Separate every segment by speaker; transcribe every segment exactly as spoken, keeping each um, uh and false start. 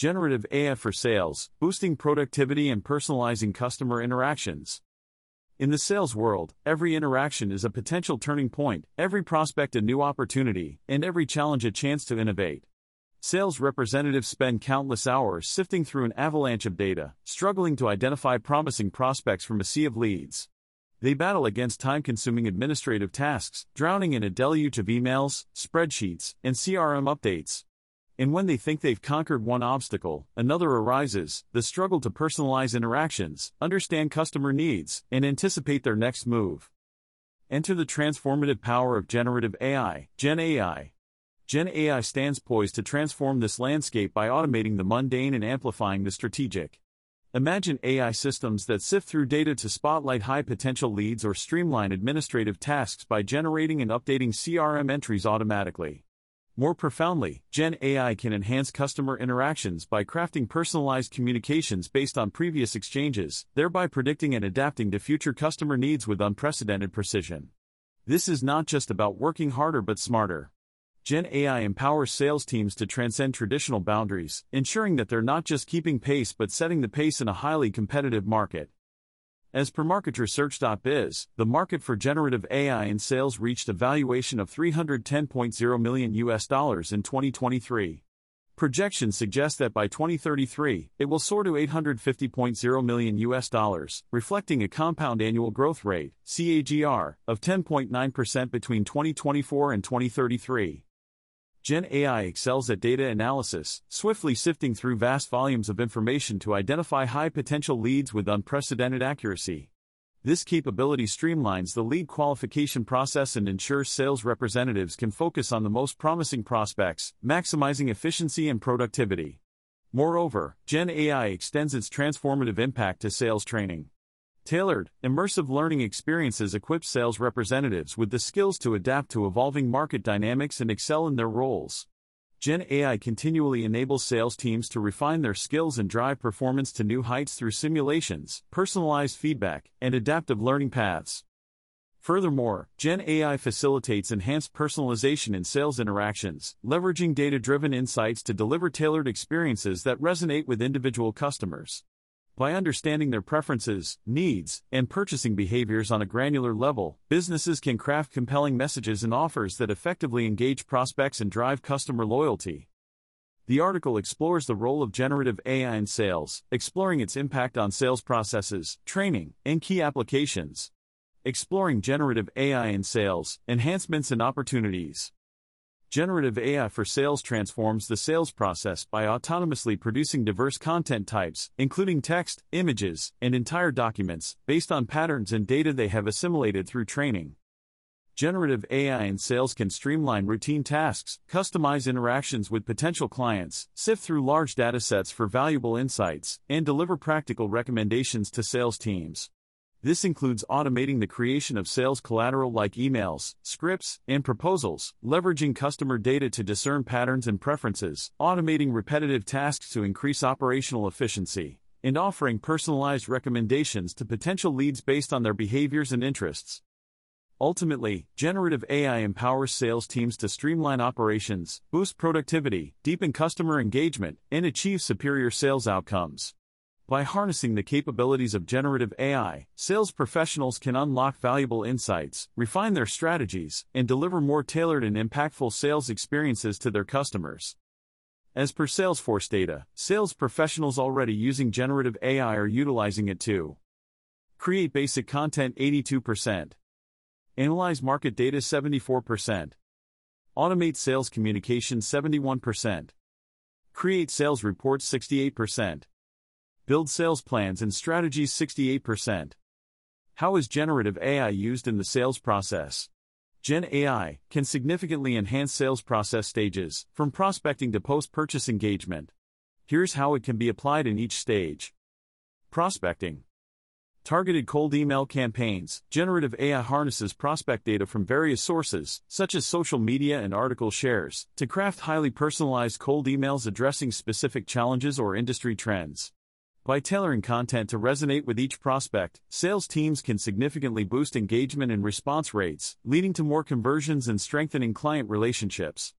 Speaker 1: Generative A I for sales, boosting productivity and personalizing customer interactions. In the sales world, every interaction is a potential turning point, every prospect a new opportunity, and every challenge a chance to innovate. Sales representatives spend countless hours sifting through an avalanche of data, struggling to identify promising prospects from a sea of leads. They battle against time-consuming administrative tasks, drowning in a deluge of emails, spreadsheets, and C R M updates. And when they think they've conquered one obstacle, another arises: the struggle to personalize interactions, understand customer needs, and anticipate their next move. Enter the transformative power of generative A I, Gen A I. Gen A I stands poised to transform this landscape by automating the mundane and amplifying the strategic. Imagine A I systems that sift through data to spotlight high-potential leads or streamline administrative tasks by generating and updating C R M entries automatically. More profoundly, Gen A I can enhance customer interactions by crafting personalized communications based on previous exchanges, thereby predicting and adapting to future customer needs with unprecedented precision. This is not just about working harder but smarter. Gen A I empowers sales teams to transcend traditional boundaries, ensuring that they're not just keeping pace but setting the pace in a highly competitive market. As per market research dot biz, the market for generative A I in sales reached a valuation of three hundred ten point zero million U S dollars in twenty twenty-three. Projections suggest that by twenty thirty-three, it will soar to eight hundred fifty point zero million U S dollars, reflecting a compound annual growth rate, C A G R, of ten point nine percent between twenty twenty-four and twenty thirty-three. Gen A I excels at data analysis, swiftly sifting through vast volumes of information to identify high-potential leads with unprecedented accuracy. This capability streamlines the lead qualification process and ensures sales representatives can focus on the most promising prospects, maximizing efficiency and productivity. Moreover, Gen A I extends its transformative impact to sales training. Tailored, immersive learning experiences equip sales representatives with the skills to adapt to evolving market dynamics and excel in their roles. Gen A I continually enables sales teams to refine their skills and drive performance to new heights through simulations, personalized feedback, and adaptive learning paths. Furthermore, Gen A I facilitates enhanced personalization in sales interactions, leveraging data-driven insights to deliver tailored experiences that resonate with individual customers. By understanding their preferences, needs, and purchasing behaviors on a granular level, businesses can craft compelling messages and offers that effectively engage prospects and drive customer loyalty. The article explores the role of generative A I in sales, exploring its impact on sales processes, training, and key applications. Exploring generative A I in sales, enhancements and opportunities. Generative A I for sales transforms the sales process by autonomously producing diverse content types, including text, images, and entire documents, based on patterns and data they have assimilated through training. Generative A I in sales can streamline routine tasks, customize interactions with potential clients, sift through large datasets for valuable insights, and deliver practical recommendations to sales teams. This includes automating the creation of sales collateral like emails, scripts, and proposals, leveraging customer data to discern patterns and preferences, automating repetitive tasks to increase operational efficiency, and offering personalized recommendations to potential leads based on their behaviors and interests. Ultimately, generative A I empowers sales teams to streamline operations, boost productivity, deepen customer engagement, and achieve superior sales outcomes. By harnessing the capabilities of generative A I, sales professionals can unlock valuable insights, refine their strategies, and deliver more tailored and impactful sales experiences to their customers. As per Salesforce data, sales professionals already using generative A I are utilizing it to create basic content eighty-two percent, analyze market data seventy-four percent, automate sales communication seventy-one percent, create sales reports sixty-eight percent, build sales plans and strategies sixty-eight percent. How is generative A I used in the sales process? Gen A I can significantly enhance sales process stages, from prospecting to post-purchase engagement. Here's how it can be applied in each stage. Prospecting. Targeted cold email campaigns. Generative A I harnesses prospect data from various sources, such as social media and article shares, to craft highly personalized cold emails addressing specific challenges or industry trends. By tailoring content to resonate with each prospect, sales teams can significantly boost engagement and response rates, leading to more conversions and strengthening client relationships.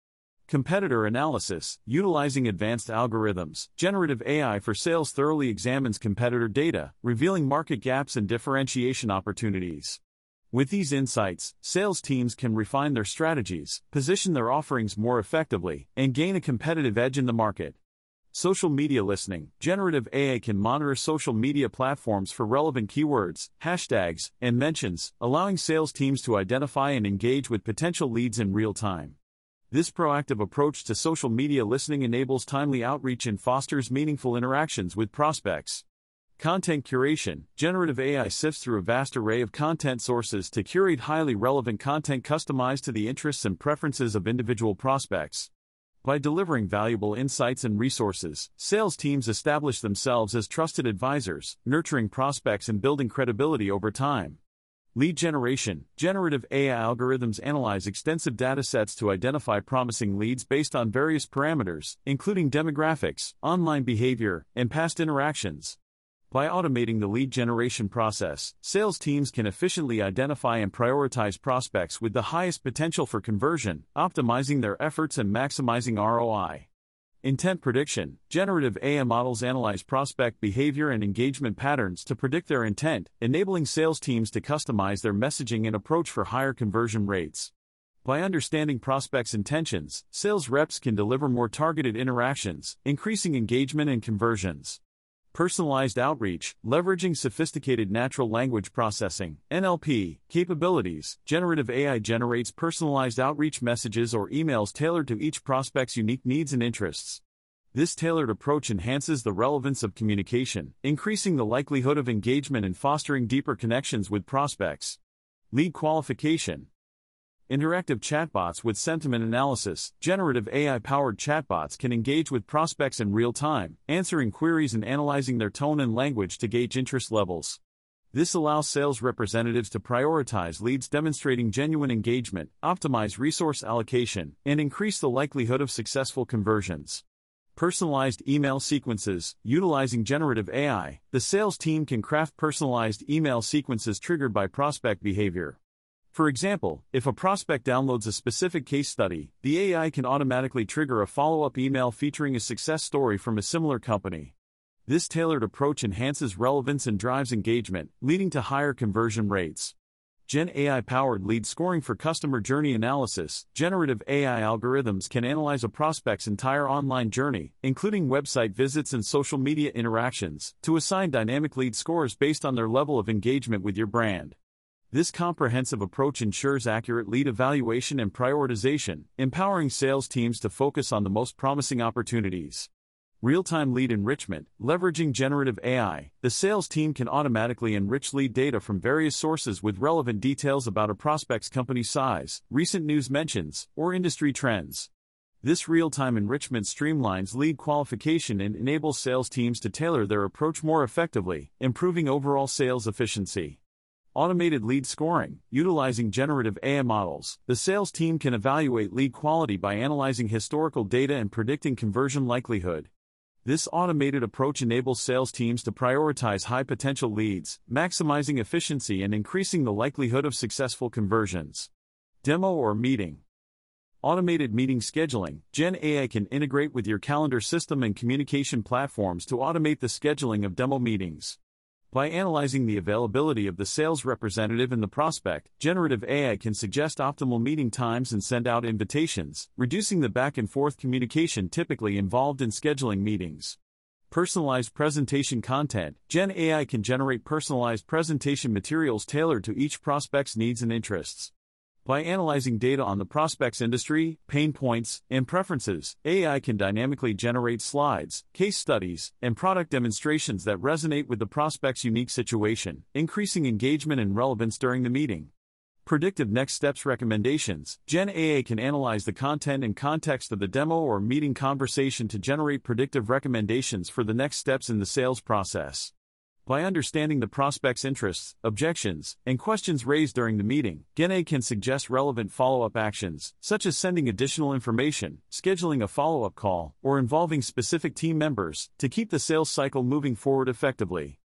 Speaker 1: Competitor analysis, utilizing advanced algorithms, generative A I for sales thoroughly examines competitor data, revealing market gaps and differentiation opportunities. With these insights, sales teams can refine their strategies, position their offerings more effectively, and gain a competitive edge in the market. Social media listening, generative A I can monitor social media platforms for relevant keywords, hashtags, and mentions, allowing sales teams to identify and engage with potential leads in real time. This proactive approach to social media listening enables timely outreach and fosters meaningful interactions with prospects. Content curation, generative A I sifts through a vast array of content sources to curate highly relevant content customized to the interests and preferences of individual prospects. By delivering valuable insights and resources, sales teams establish themselves as trusted advisors, nurturing prospects and building credibility over time. Lead generation, generative A I algorithms analyze extensive datasets to identify promising leads based on various parameters, including demographics, online behavior, and past interactions. By automating the lead generation process, sales teams can efficiently identify and prioritize prospects with the highest potential for conversion, optimizing their efforts and maximizing R O I. Intent prediction, generative A I models analyze prospect behavior and engagement patterns to predict their intent, enabling sales teams to customize their messaging and approach for higher conversion rates. By understanding prospects' intentions, sales reps can deliver more targeted interactions, increasing engagement and conversions. Personalized outreach, leveraging sophisticated natural language processing (N L P) capabilities, generative A I generates personalized outreach messages or emails tailored to each prospect's unique needs and interests. This tailored approach enhances the relevance of communication, increasing the likelihood of engagement and fostering deeper connections with prospects. Lead qualification. Interactive chatbots with sentiment analysis, generative A I-powered chatbots can engage with prospects in real time, answering queries and analyzing their tone and language to gauge interest levels. This allows sales representatives to prioritize leads demonstrating genuine engagement, optimize resource allocation, and increase the likelihood of successful conversions. Personalized email sequences, utilizing generative A I, the sales team can craft personalized email sequences triggered by prospect behavior. For example, if a prospect downloads a specific case study, the A I can automatically trigger a follow-up email featuring a success story from a similar company. This tailored approach enhances relevance and drives engagement, leading to higher conversion rates. Gen A I-powered lead scoring for customer journey analysis, generative A I algorithms can analyze a prospect's entire online journey, including website visits and social media interactions, to assign dynamic lead scores based on their level of engagement with your brand. This comprehensive approach ensures accurate lead evaluation and prioritization, empowering sales teams to focus on the most promising opportunities. Real-time lead enrichment, leveraging generative A I, the sales team can automatically enrich lead data from various sources with relevant details about a prospect's company size, recent news mentions, or industry trends. This real-time enrichment streamlines lead qualification and enables sales teams to tailor their approach more effectively, improving overall sales efficiency. Automated lead scoring, utilizing generative A I models, the sales team can evaluate lead quality by analyzing historical data and predicting conversion likelihood. This automated approach enables sales teams to prioritize high-potential leads, maximizing efficiency and increasing the likelihood of successful conversions. Demo or meeting. Automated meeting scheduling, Gen A I can integrate with your calendar system and communication platforms to automate the scheduling of demo meetings. By analyzing the availability of the sales representative and the prospect, generative A I can suggest optimal meeting times and send out invitations, reducing the back-and-forth communication typically involved in scheduling meetings. Personalized presentation content, Gen A I can generate personalized presentation materials tailored to each prospect's needs and interests. By analyzing data on the prospect's industry, pain points, and preferences, A I can dynamically generate slides, case studies, and product demonstrations that resonate with the prospect's unique situation, increasing engagement and relevance during the meeting. Predictive next steps recommendations, Gen A I can analyze the content and context of the demo or meeting conversation to generate predictive recommendations for the next steps in the sales process. By understanding the prospect's interests, objections, and questions raised during the meeting, Gen A I can suggest relevant follow-up actions, such as sending additional information, scheduling a follow-up call, or involving specific team members, to keep the sales cycle moving forward effectively.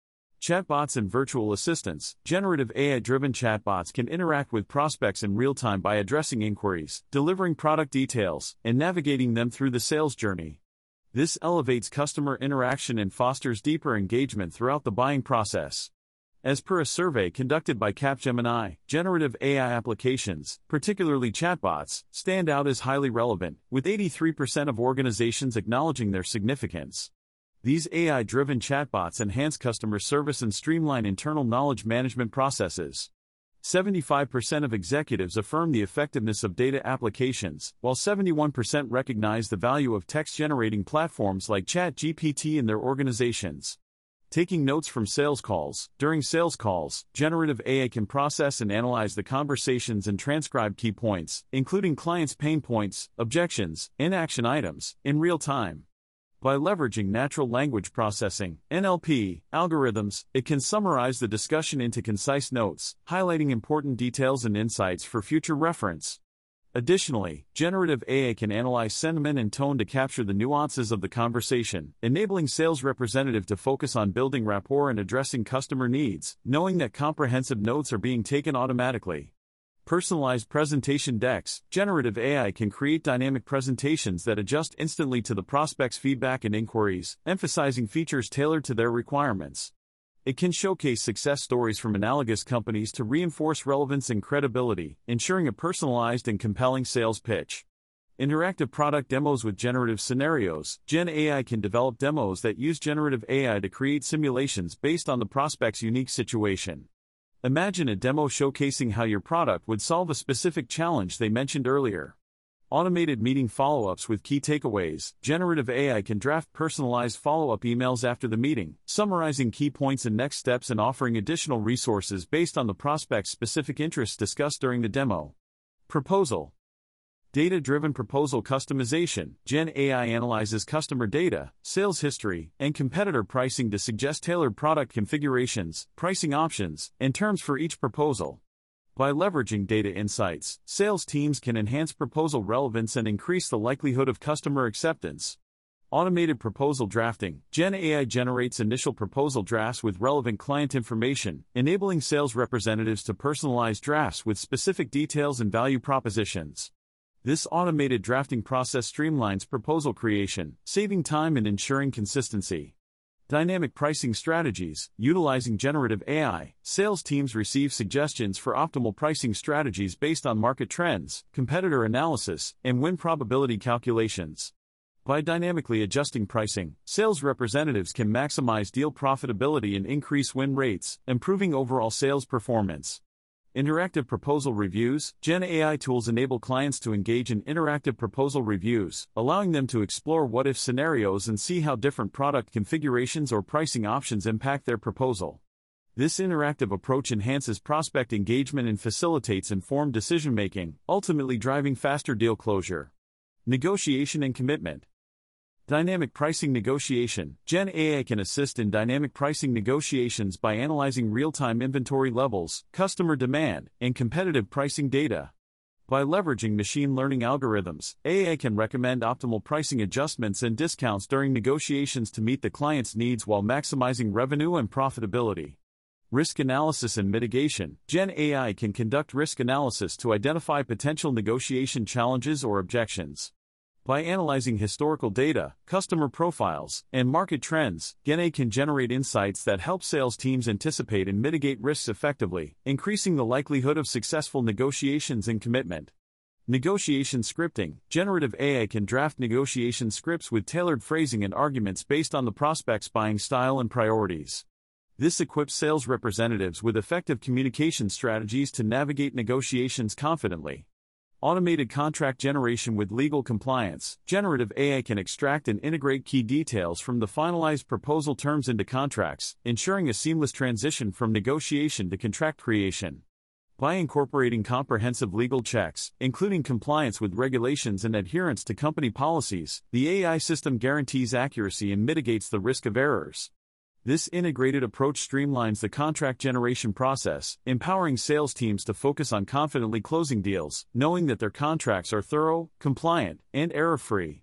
Speaker 1: Chatbots and virtual assistants. Generative A I-driven chatbots can interact with prospects in real time by addressing inquiries, delivering product details, and navigating them through the sales journey. This elevates customer interaction and fosters deeper engagement throughout the buying process. As per a survey conducted by Capgemini, generative A I applications, particularly chatbots, stand out as highly relevant, with eighty-three percent of organizations acknowledging their significance. These A I-driven chatbots enhance customer service and streamline internal knowledge management processes. seventy-five percent of executives affirm the effectiveness of data applications, while seventy-one percent recognize the value of text-generating platforms like ChatGPT in their organizations. Taking notes from sales calls. During sales calls, generative A I can process and analyze the conversations and transcribe key points, including clients' pain points, objections, and action items, in real time. By leveraging natural language processing, N L P, algorithms, it can summarize the discussion into concise notes, highlighting important details and insights for future reference. Additionally, generative A I can analyze sentiment and tone to capture the nuances of the conversation, enabling sales representatives to focus on building rapport and addressing customer needs, knowing that comprehensive notes are being taken automatically. Personalized presentation decks. Generative A I can create dynamic presentations that adjust instantly to the prospect's feedback and inquiries, emphasizing features tailored to their requirements. It can showcase success stories from analogous companies to reinforce relevance and credibility, ensuring a personalized and compelling sales pitch. Interactive product demos with generative scenarios. Gen A I can develop demos that use generative A I to create simulations based on the prospect's unique situation. Imagine a demo showcasing how your product would solve a specific challenge they mentioned earlier. Automated meeting follow-ups with key takeaways. Generative A I can draft personalized follow-up emails after the meeting, summarizing key points and next steps and offering additional resources based on the prospect's specific interests discussed during the demo. Proposal. Data-driven proposal customization. Gen A I analyzes customer data, sales history, and competitor pricing to suggest tailored product configurations, pricing options, and terms for each proposal. By leveraging data insights, sales teams can enhance proposal relevance and increase the likelihood of customer acceptance. Automated proposal drafting. Gen A I generates initial proposal drafts with relevant client information, enabling sales representatives to personalize drafts with specific details and value propositions. This automated drafting process streamlines proposal creation, saving time and ensuring consistency. Dynamic pricing strategies. Utilizing generative A I, sales teams receive suggestions for optimal pricing strategies based on market trends, competitor analysis, and win probability calculations. By dynamically adjusting pricing, sales representatives can maximize deal profitability and increase win rates, improving overall sales performance. Interactive proposal reviews. Gen A I tools enable clients to engage in interactive proposal reviews, allowing them to explore what-if scenarios and see how different product configurations or pricing options impact their proposal. This interactive approach enhances prospect engagement and facilitates informed decision-making, ultimately driving faster deal closure. Negotiation and commitment. Dynamic pricing negotiation. Gen A I can assist in dynamic pricing negotiations by analyzing real-time inventory levels, customer demand, and competitive pricing data. By leveraging machine learning algorithms, A I can recommend optimal pricing adjustments and discounts during negotiations to meet the client's needs while maximizing revenue and profitability. Risk analysis and mitigation. Gen A I can conduct risk analysis to identify potential negotiation challenges or objections. By analyzing historical data, customer profiles, and market trends, Gen A I can generate insights that help sales teams anticipate and mitigate risks effectively, increasing the likelihood of successful negotiations and commitment. Negotiation scripting. Generative A I can draft negotiation scripts with tailored phrasing and arguments based on the prospect's buying style and priorities. This equips sales representatives with effective communication strategies to navigate negotiations confidently. Automated contract generation with legal compliance. Generative A I can extract and integrate key details from the finalized proposal terms into contracts, ensuring a seamless transition from negotiation to contract creation. By incorporating comprehensive legal checks, including compliance with regulations and adherence to company policies, the A I system guarantees accuracy and mitigates the risk of errors. This integrated approach streamlines the contract generation process, empowering sales teams to focus on confidently closing deals, knowing that their contracts are thorough, compliant, and error-free.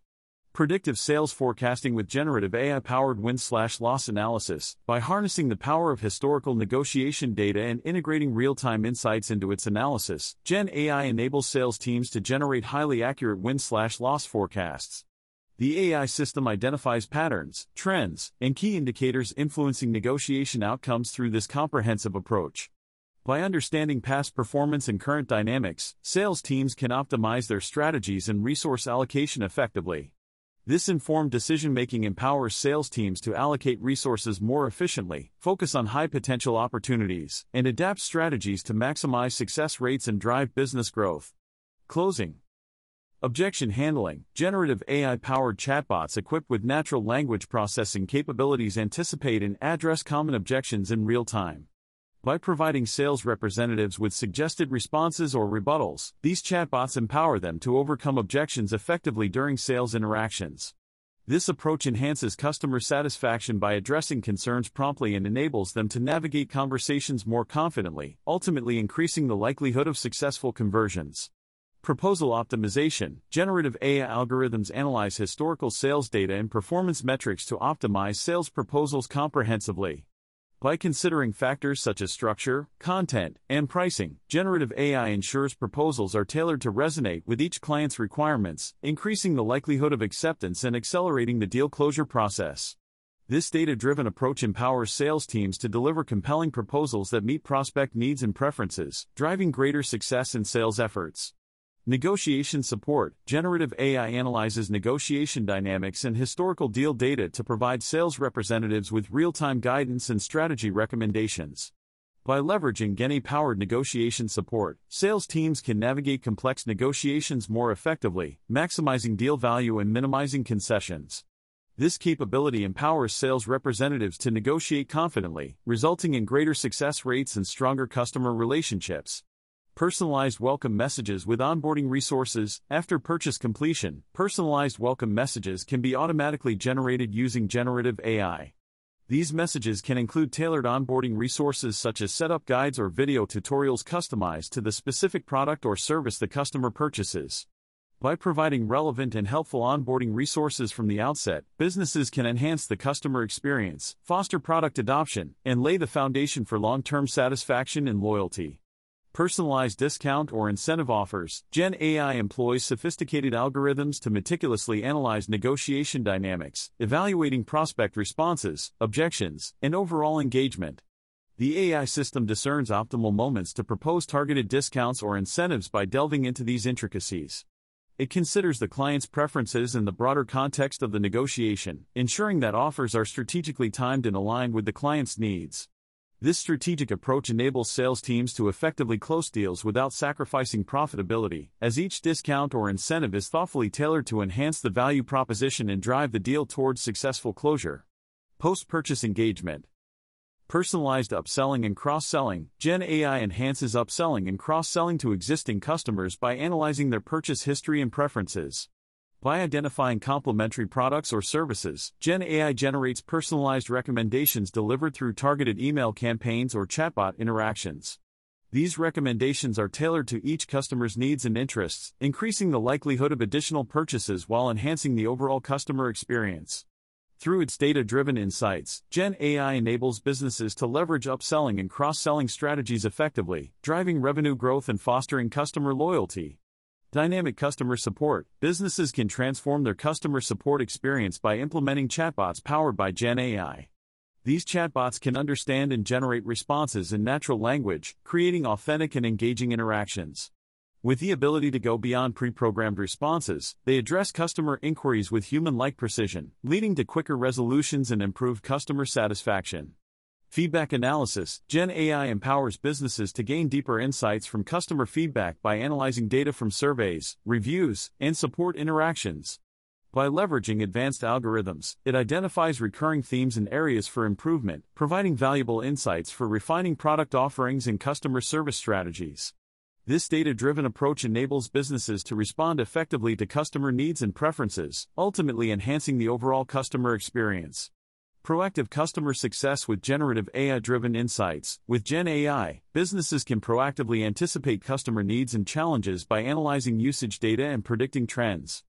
Speaker 1: Predictive sales forecasting with generative A I-powered win-slash-loss analysis. By harnessing the power of historical negotiation data and integrating real-time insights into its analysis, Gen A I enables sales teams to generate highly accurate win-slash-loss forecasts. The A I system identifies patterns, trends, and key indicators influencing negotiation outcomes through this comprehensive approach. By understanding past performance and current dynamics, sales teams can optimize their strategies and resource allocation effectively. This informed decision-making empowers sales teams to allocate resources more efficiently, focus on high-potential opportunities, and adapt strategies to maximize success rates and drive business growth. Closing. Objection handling. Generative A I-powered chatbots equipped with natural language processing capabilities anticipate and address common objections in real time. By providing sales representatives with suggested responses or rebuttals, these chatbots empower them to overcome objections effectively during sales interactions. This approach enhances customer satisfaction by addressing concerns promptly and enables them to navigate conversations more confidently, ultimately increasing the likelihood of successful conversions. Proposal optimization. Generative A I algorithms analyze historical sales data and performance metrics to optimize sales proposals comprehensively. By considering factors such as structure, content, and pricing, generative A I ensures proposals are tailored to resonate with each client's requirements, increasing the likelihood of acceptance and accelerating the deal closure process. This data-driven approach empowers sales teams to deliver compelling proposals that meet prospect needs and preferences, driving greater success in sales efforts. Negotiation support. Generative A I analyzes negotiation dynamics and historical deal data to provide sales representatives with real-time guidance and strategy recommendations. By leveraging Gen A I-powered negotiation support, sales teams can navigate complex negotiations more effectively, maximizing deal value and minimizing concessions. This capability empowers sales representatives to negotiate confidently, resulting in greater success rates and stronger customer relationships. Personalized welcome messages with onboarding resources. After purchase completion, personalized welcome messages can be automatically generated using generative A I. These messages can include tailored onboarding resources such as setup guides or video tutorials customized to the specific product or service the customer purchases. By providing relevant and helpful onboarding resources from the outset, businesses can enhance the customer experience, foster product adoption, and lay the foundation for long-term satisfaction and loyalty. Personalized discount or incentive offers. Gen A I employs sophisticated algorithms to meticulously analyze negotiation dynamics, evaluating prospect responses, objections, and overall engagement. The A I system discerns optimal moments to propose targeted discounts or incentives by delving into these intricacies. It considers the client's preferences and the broader context of the negotiation, ensuring that offers are strategically timed and aligned with the client's needs. This strategic approach enables sales teams to effectively close deals without sacrificing profitability, as each discount or incentive is thoughtfully tailored to enhance the value proposition and drive the deal towards successful closure. Post-purchase engagement. Personalized upselling and cross-selling. Gen A I enhances upselling and cross-selling to existing customers by analyzing their purchase history and preferences. By identifying complementary products or services, Gen A I generates personalized recommendations delivered through targeted email campaigns or chatbot interactions. These recommendations are tailored to each customer's needs and interests, increasing the likelihood of additional purchases while enhancing the overall customer experience. Through its data-driven insights, Gen A I enables businesses to leverage upselling and cross-selling strategies effectively, driving revenue growth and fostering customer loyalty. Dynamic customer support. Businesses can transform their customer support experience by implementing chatbots powered by Gen A I. These chatbots can understand and generate responses in natural language, creating authentic and engaging interactions. With the ability to go beyond pre-programmed responses, they address customer inquiries with human-like precision, leading to quicker resolutions and improved customer satisfaction. Feedback analysis. Gen A I empowers businesses to gain deeper insights from customer feedback by analyzing data from surveys, reviews, and support interactions. By leveraging advanced algorithms, it identifies recurring themes and areas for improvement, providing valuable insights for refining product offerings and customer service strategies. This data-driven approach enables businesses to respond effectively to customer needs and preferences, ultimately enhancing the overall customer experience. Proactive customer success with generative A I-driven insights. With Gen A I, businesses can proactively anticipate customer needs and challenges by analyzing usage data and predicting trends.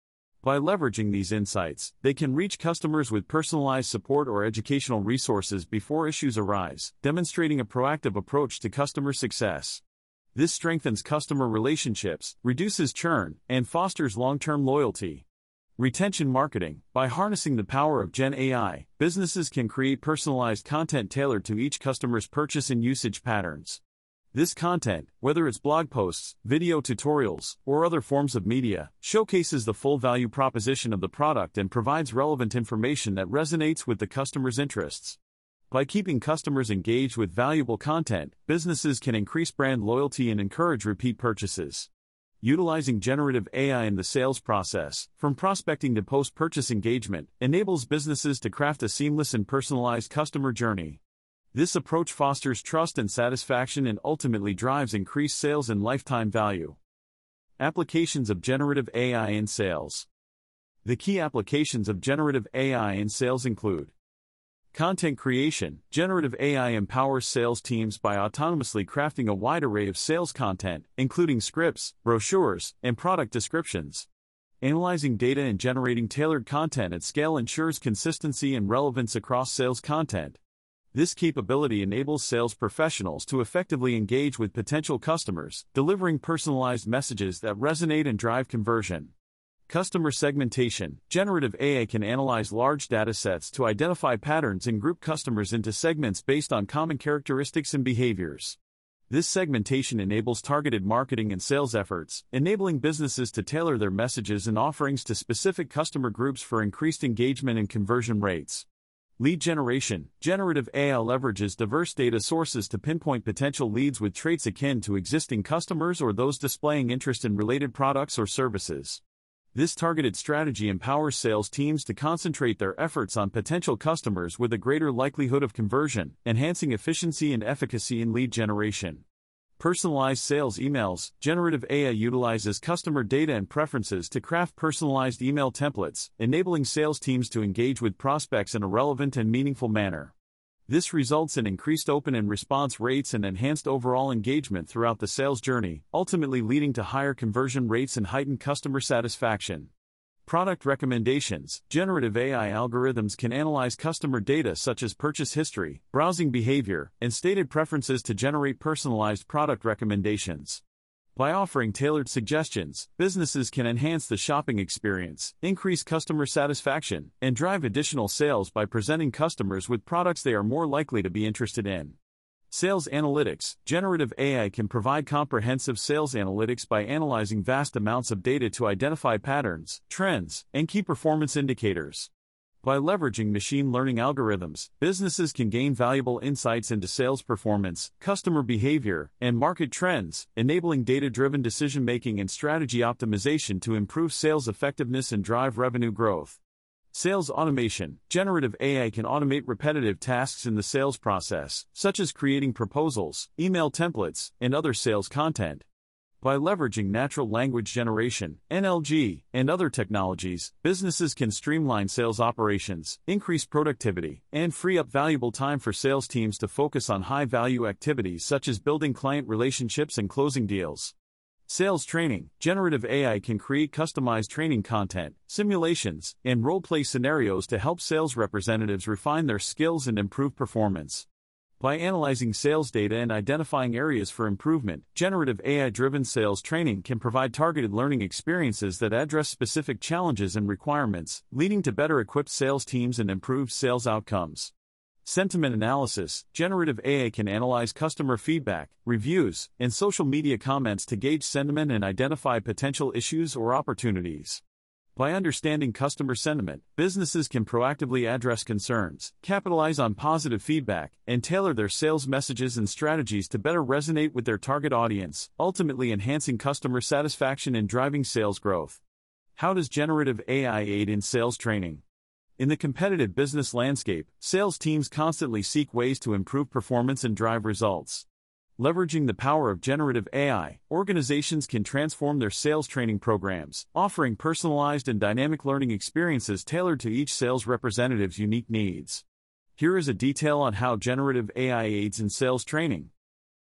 Speaker 1: By leveraging these insights, they can reach customers with personalized support or educational resources before issues arise, demonstrating a proactive approach to customer success. This strengthens customer relationships, reduces churn, and fosters long-term loyalty. Retention marketing. By harnessing the power of Gen A I, businesses can create personalized content tailored to each customer's purchase and usage patterns. This content, whether it's blog posts, video tutorials, or other forms of media, showcases the full value proposition of the product and provides relevant information that resonates with the customer's interests. By keeping customers engaged with valuable content, businesses can increase brand loyalty and encourage repeat purchases. Utilizing generative A I in the sales process, from prospecting to post-purchase engagement, enables businesses to craft a seamless and personalized customer journey. This approach fosters trust and satisfaction and ultimately drives increased sales and lifetime value. Applications of generative A I in sales. The key applications of generative A I in sales include content creation. Generative A I empowers sales teams by autonomously crafting a wide array of sales content, including scripts, brochures, and product descriptions. Analyzing data and generating tailored content at scale ensures consistency and relevance across sales content. This capability enables sales professionals to effectively engage with potential customers, delivering personalized messages that resonate and drive conversion. Customer segmentation. Generative A I can analyze large datasets to identify patterns and group customers into segments based on common characteristics and behaviors. This segmentation enables targeted marketing and sales efforts, enabling businesses to tailor their messages and offerings to specific customer groups for increased engagement and conversion rates. Lead generation. Generative A I leverages diverse data sources to pinpoint potential leads with traits akin to existing customers or those displaying interest in related products or services. This targeted strategy empowers sales teams to concentrate their efforts on potential customers with a greater likelihood of conversion, enhancing efficiency and efficacy in lead generation. Personalized sales emails. Generative A I utilizes customer data and preferences to craft personalized email templates, enabling sales teams to engage with prospects in a relevant and meaningful manner. This results in increased open and response rates and enhanced overall engagement throughout the sales journey, ultimately leading to higher conversion rates and heightened customer satisfaction. Product recommendations. Generative A I algorithms can analyze customer data such as purchase history, browsing behavior, and stated preferences to generate personalized product recommendations. By offering tailored suggestions, businesses can enhance the shopping experience, increase customer satisfaction, and drive additional sales by presenting customers with products they are more likely to be interested in. Sales analytics. Generative A I can provide comprehensive sales analytics by analyzing vast amounts of data to identify patterns, trends, and key performance indicators. By leveraging machine learning algorithms, businesses can gain valuable insights into sales performance, customer behavior, and market trends, enabling data-driven decision-making and strategy optimization to improve sales effectiveness and drive revenue growth. Sales automation. Generative A I can automate repetitive tasks in the sales process, such as creating proposals, email templates, and other sales content. By leveraging natural language generation, N L G, and other technologies, businesses can streamline sales operations, increase productivity, and free up valuable time for sales teams to focus on high-value activities such as building client relationships and closing deals. Sales training. Generative A I can create customized training content, simulations, and role-play scenarios to help sales representatives refine their skills and improve performance. By analyzing sales data and identifying areas for improvement, generative A I-driven sales training can provide targeted learning experiences that address specific challenges and requirements, leading to better equipped sales teams and improved sales outcomes. Sentiment analysis. Generative A I can analyze customer feedback, reviews, and social media comments to gauge sentiment and identify potential issues or opportunities. By understanding customer sentiment, businesses can proactively address concerns, capitalize on positive feedback, and tailor their sales messages and strategies to better resonate with their target audience, ultimately enhancing customer satisfaction and driving sales growth. How does generative A I aid in sales training? In the competitive business landscape, sales teams constantly seek ways to improve performance and drive results. Leveraging the power of generative A I, organizations can transform their sales training programs, offering personalized and dynamic learning experiences tailored to each sales representative's unique needs. Here is a detail on how generative A I aids in sales training.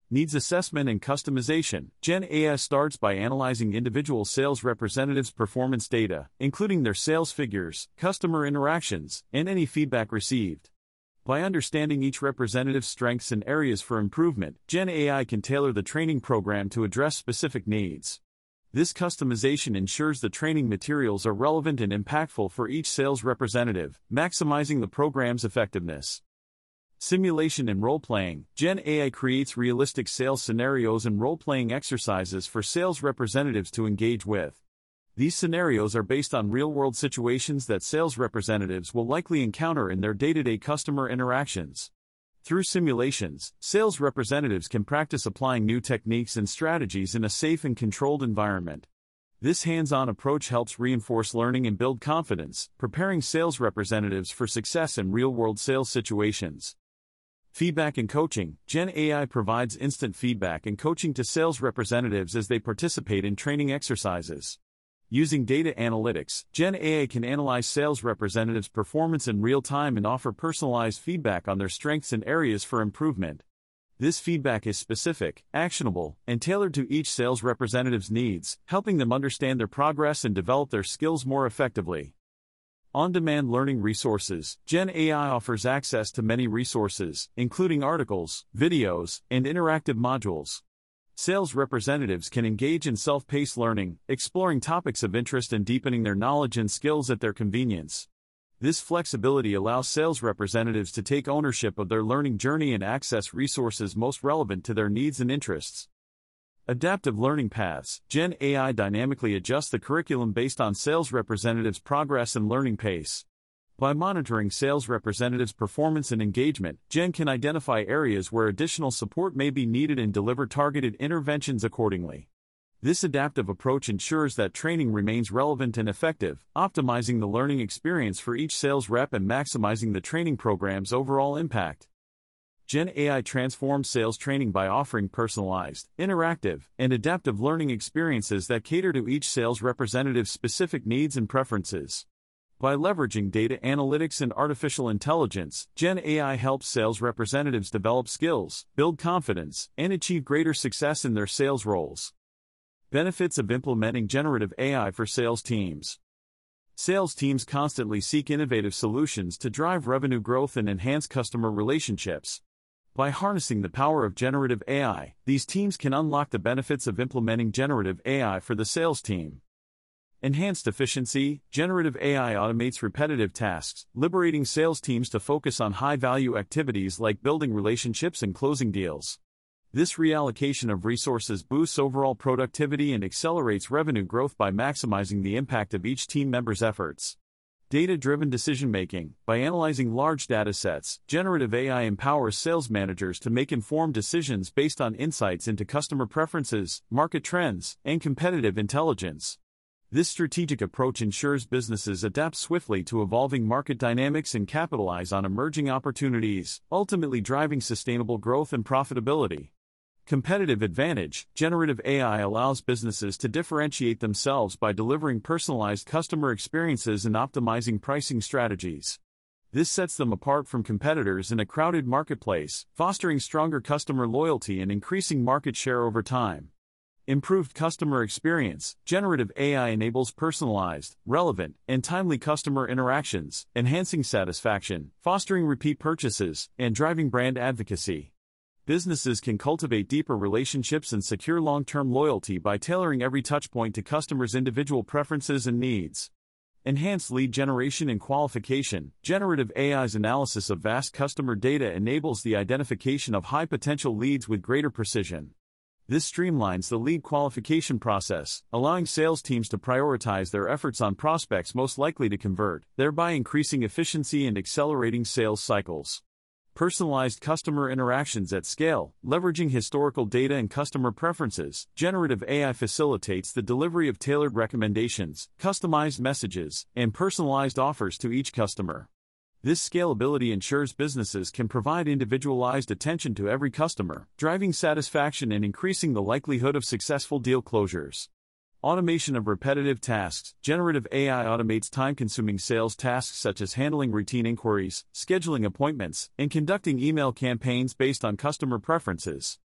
Speaker 1: Needs assessment and customization. Gen A I starts by analyzing individual sales representatives' performance data, including their sales figures, customer interactions, and any feedback received. By understanding each representative's strengths and areas for improvement, Gen A I can tailor the training program to address specific needs. This customization ensures the training materials are relevant and impactful for each sales representative, maximizing the program's effectiveness. Simulation and role-playing. Gen A I creates realistic sales scenarios and role-playing exercises for sales representatives to engage with. These scenarios are based on real-world situations that sales representatives will likely encounter in their day-to-day customer interactions. Through simulations, sales representatives can practice applying new techniques and strategies in a safe and controlled environment. This hands-on approach helps reinforce learning and build confidence, preparing sales representatives for success in real-world sales situations. Feedback and coaching. Gen A I provides instant feedback and coaching to sales representatives as they participate in training exercises. Using data analytics, Gen A I can analyze sales representatives' performance in real time and offer personalized feedback on their strengths and areas for improvement. This feedback is specific, actionable, and tailored to each sales representative's needs, helping them understand their progress and develop their skills more effectively. On-demand learning resources. Gen A I offers access to many resources, including articles, videos, and interactive modules. Sales representatives can engage in self-paced learning, exploring topics of interest and deepening their knowledge and skills at their convenience. This flexibility allows sales representatives to take ownership of their learning journey and access resources most relevant to their needs and interests. Adaptive learning paths. Gen A I dynamically adjusts the curriculum based on sales representatives' progress and learning pace. By monitoring sales representatives' performance and engagement, Gen can identify areas where additional support may be needed and deliver targeted interventions accordingly. This adaptive approach ensures that training remains relevant and effective, optimizing the learning experience for each sales rep and maximizing the training program's overall impact. Gen A I transforms sales training by offering personalized, interactive, and adaptive learning experiences that cater to each sales representative's specific needs and preferences. By leveraging data analytics and artificial intelligence, Gen A I helps sales representatives develop skills, build confidence, and achieve greater success in their sales roles. Benefits of implementing generative A I for sales teams. Sales teams constantly seek innovative solutions to drive revenue growth and enhance customer relationships. By harnessing the power of generative A I, these teams can unlock the benefits of implementing generative A I for the sales team. Enhanced efficiency. Generative A I automates repetitive tasks, liberating sales teams to focus on high-value activities like building relationships and closing deals. This reallocation of resources boosts overall productivity and accelerates revenue growth by maximizing the impact of each team member's efforts. Data-driven decision-making. By analyzing large data sets, generative A I empowers sales managers to make informed decisions based on insights into customer preferences, market trends, and competitive intelligence. This strategic approach ensures businesses adapt swiftly to evolving market dynamics and capitalize on emerging opportunities, ultimately driving sustainable growth and profitability. Competitive advantage. Generative A I allows businesses to differentiate themselves by delivering personalized customer experiences and optimizing pricing strategies. This sets them apart from competitors in a crowded marketplace, fostering stronger customer loyalty and increasing market share over time. Improved customer experience. Generative A I enables personalized, relevant, and timely customer interactions, enhancing satisfaction, fostering repeat purchases, and driving brand advocacy. Businesses can cultivate deeper relationships and secure long-term loyalty by tailoring every touchpoint to customers' individual preferences and needs. Enhanced lead generation and qualification. Generative A I's analysis of vast customer data enables the identification of high-potential leads with greater precision. This streamlines the lead qualification process, allowing sales teams to prioritize their efforts on prospects most likely to convert, thereby increasing efficiency and accelerating sales cycles. Personalized customer interactions at scale. Leveraging historical data and customer preferences, generative A I facilitates the delivery of tailored recommendations, customized messages, and personalized offers to each customer. This scalability ensures businesses can provide individualized attention to every customer, driving satisfaction and increasing the likelihood of successful deal closures. Automation of repetitive tasks. Generative A I automates time-consuming sales tasks such as handling routine inquiries, scheduling appointments, and conducting email campaigns based on customer preferences.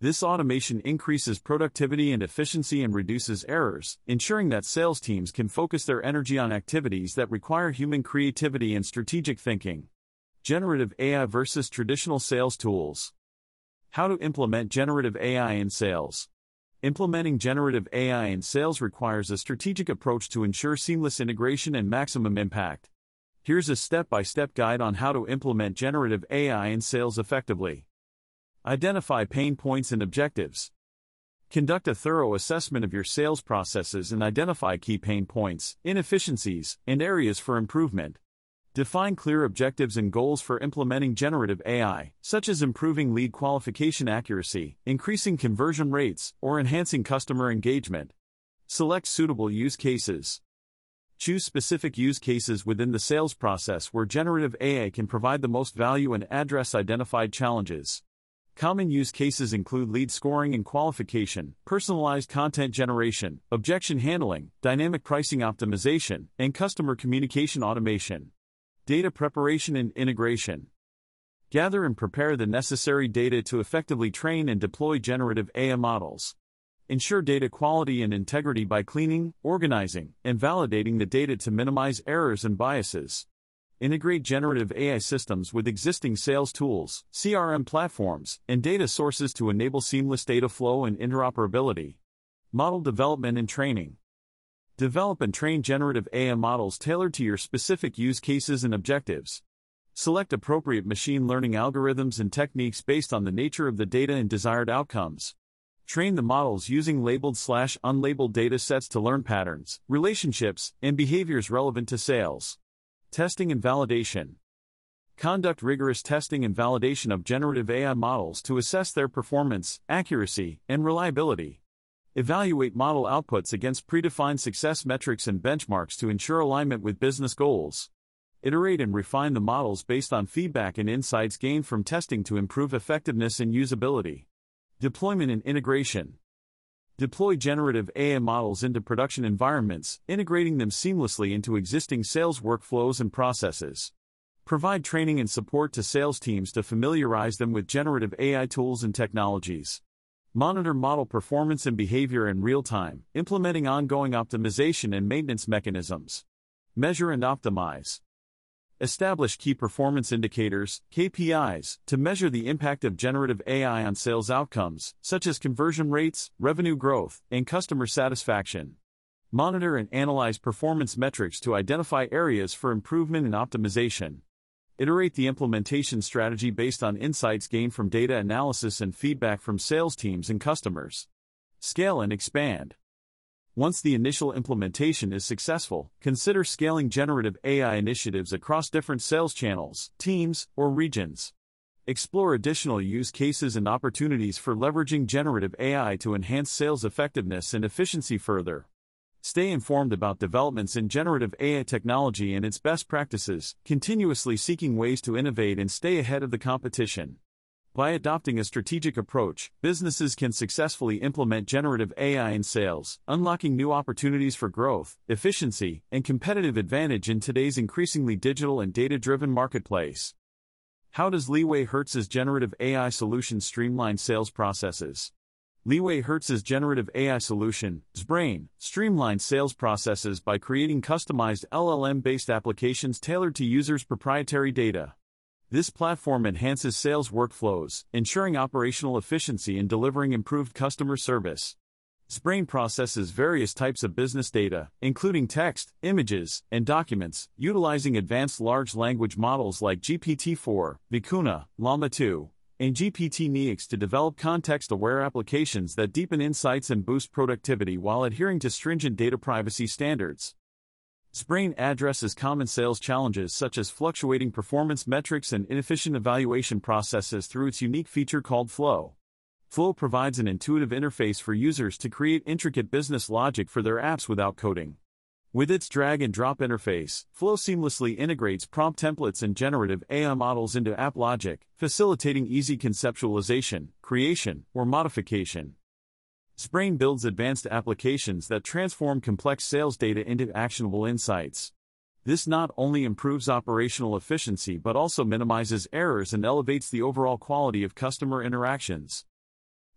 Speaker 1: This automation increases productivity and efficiency and reduces errors, ensuring that sales teams can focus their energy on activities that require human creativity and strategic thinking. Generative A I versus traditional sales tools. How to implement generative A I in sales. Implementing generative A I in sales requires a strategic approach to ensure seamless integration and maximum impact. Here's a step-by-step guide on how to implement generative A I in sales effectively. Identify pain points and objectives. Conduct a thorough assessment of your sales processes and identify key pain points, inefficiencies, and areas for improvement. Define clear objectives and goals for implementing generative A I, such as improving lead qualification accuracy, increasing conversion rates, or enhancing customer engagement. Select suitable use cases. Choose specific use cases within the sales process where generative A I can provide the most value and address identified challenges. Common use cases include lead scoring and qualification, personalized content generation, objection handling, dynamic pricing optimization, and customer communication automation. Data preparation and integration. Gather and prepare the necessary data to effectively train and deploy generative A I models. Ensure data quality and integrity by cleaning, organizing, and validating the data to minimize errors and biases. Integrate generative A I systems with existing sales tools, C R M platforms, and data sources to enable seamless data flow and interoperability. Model development and training. Develop and train generative A I models tailored to your specific use cases and objectives. Select appropriate machine learning algorithms and techniques based on the nature of the data and desired outcomes. Train the models using labeled slash unlabeled data sets to learn patterns, relationships, and behaviors relevant to sales. Testing and validation. Conduct rigorous testing and validation of generative A I models to assess their performance, accuracy, and reliability. Evaluate model outputs against predefined success metrics and benchmarks to ensure alignment with business goals. Iterate and refine the models based on feedback and insights gained from testing to improve effectiveness and usability. Deployment and integration. Deploy generative A I models into production environments, integrating them seamlessly into existing sales workflows and processes. Provide training and support to sales teams to familiarize them with generative A I tools and technologies. Monitor model performance and behavior in real time, implementing ongoing optimization and maintenance mechanisms. Measure and optimize. Establish key performance indicators, K P Is, to measure the impact of generative A I on sales outcomes, such as conversion rates, revenue growth, and customer satisfaction. Monitor and analyze performance metrics to identify areas for improvement and optimization. Iterate the implementation strategy based on insights gained from data analysis and feedback from sales teams and customers. Scale and expand. Once the initial implementation is successful, consider scaling generative A I initiatives across different sales channels, teams, or regions. Explore additional use cases and opportunities for leveraging generative A I to enhance sales effectiveness and efficiency further. Stay informed about developments in generative A I technology and its best practices, continuously seeking ways to innovate and stay ahead of the competition. By adopting a strategic approach, businesses can successfully implement generative A I in sales, unlocking new opportunities for growth, efficiency, and competitive advantage in today's increasingly digital and data-driven marketplace. How does LeewayHertz's generative A I solution streamline sales processes? LeewayHertz's generative A I solution, Zbrain, streamlines sales processes by creating customized L L M-based applications tailored to users' proprietary data. This platform enhances sales workflows, ensuring operational efficiency and delivering improved customer service. Zbrain processes various types of business data, including text, images, and documents, utilizing advanced large language models like G P T four, Vicuna, Llama two, and G P T Next to develop context-aware applications that deepen insights and boost productivity while adhering to stringent data privacy standards. Zbrain addresses common sales challenges such as fluctuating performance metrics and inefficient evaluation processes through its unique feature called Flow. Flow provides an intuitive interface for users to create intricate business logic for their apps without coding. With its drag-and-drop interface, Flow seamlessly integrates prompt templates and generative A I models into app logic, facilitating easy conceptualization, creation, or modification. Zbrain builds advanced applications that transform complex sales data into actionable insights. This not only improves operational efficiency but also minimizes errors and elevates the overall quality of customer interactions.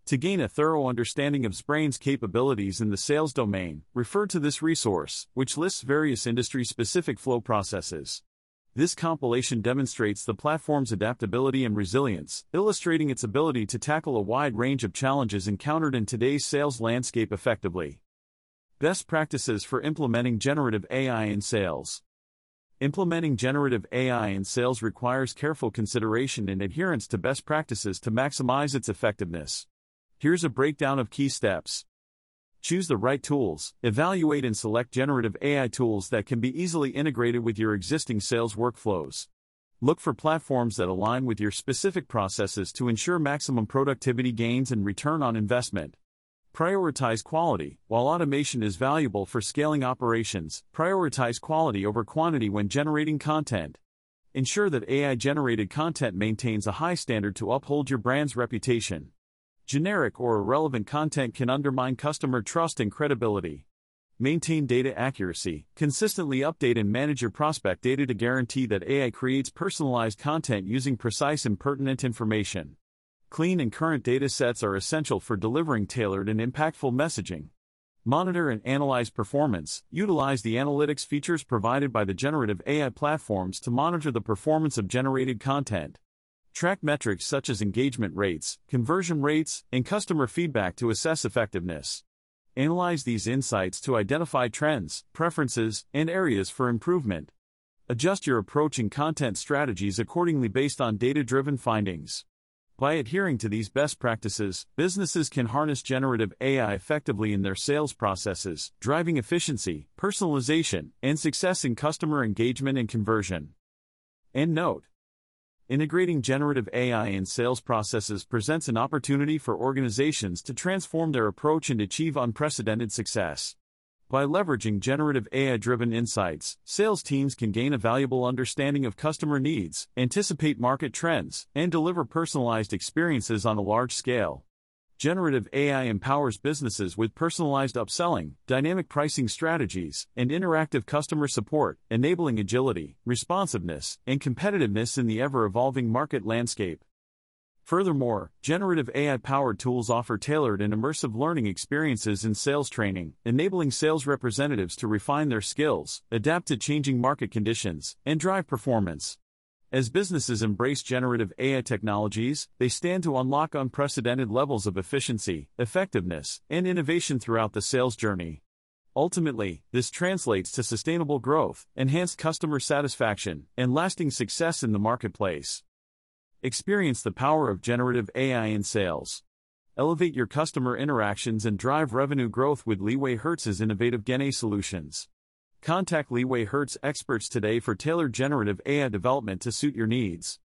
Speaker 1: To gain a thorough understanding of Sprain's capabilities in the sales domain, refer to this resource, which lists various industry-specific flow processes. This compilation demonstrates the platform's adaptability and resilience, illustrating its ability to tackle a wide range of challenges encountered in today's sales landscape effectively. Best practices for implementing generative A I in sales. Implementing generative A I in sales requires careful consideration and adherence to best practices to maximize its effectiveness. Here's a breakdown of key steps. Choose the right tools. Evaluate and select generative A I tools that can be easily integrated with your existing sales workflows. Look for platforms that align with your specific processes to ensure maximum productivity gains and return on investment. Prioritize quality. While automation is valuable for scaling operations, prioritize quality over quantity when generating content. Ensure that A I-generated content maintains a high standard to uphold your brand's reputation. Generic or irrelevant content can undermine customer trust and credibility. Maintain data accuracy. Consistently update and manage your prospect data to guarantee that A I creates personalized content using precise and pertinent information. Clean and current data sets are essential for delivering tailored and impactful messaging. Monitor and analyze performance. Utilize the analytics features provided by the generative A I platforms to monitor the performance of generated content. Track metrics such as engagement rates, conversion rates, and customer feedback to assess effectiveness. Analyze these insights to identify trends, preferences, and areas for improvement. Adjust your approach and content strategies accordingly based on data-driven findings. By adhering to these best practices, businesses can harness generative A I effectively in their sales processes, driving efficiency, personalization, and success in customer engagement and conversion. End note. Integrating generative A I in sales processes presents an opportunity for organizations to transform their approach and achieve unprecedented success. By leveraging generative A I-driven insights, sales teams can gain a valuable understanding of customer needs, anticipate market trends, and deliver personalized experiences on a large scale. Generative A I empowers businesses with personalized upselling, dynamic pricing strategies, and interactive customer support, enabling agility, responsiveness, and competitiveness in the ever-evolving market landscape. Furthermore, generative A I-powered tools offer tailored and immersive learning experiences in sales training, enabling sales representatives to refine their skills, adapt to changing market conditions, and drive performance. As businesses embrace generative A I technologies, they stand to unlock unprecedented levels of efficiency, effectiveness, and innovation throughout the sales journey. Ultimately, this translates to sustainable growth, enhanced customer satisfaction, and lasting success in the marketplace. Experience the power of generative A I in sales. Elevate your customer interactions and drive revenue growth with LeewayHertz's innovative Gen A solutions. Contact LeewayHertz experts today for tailored generative A I development to suit your needs.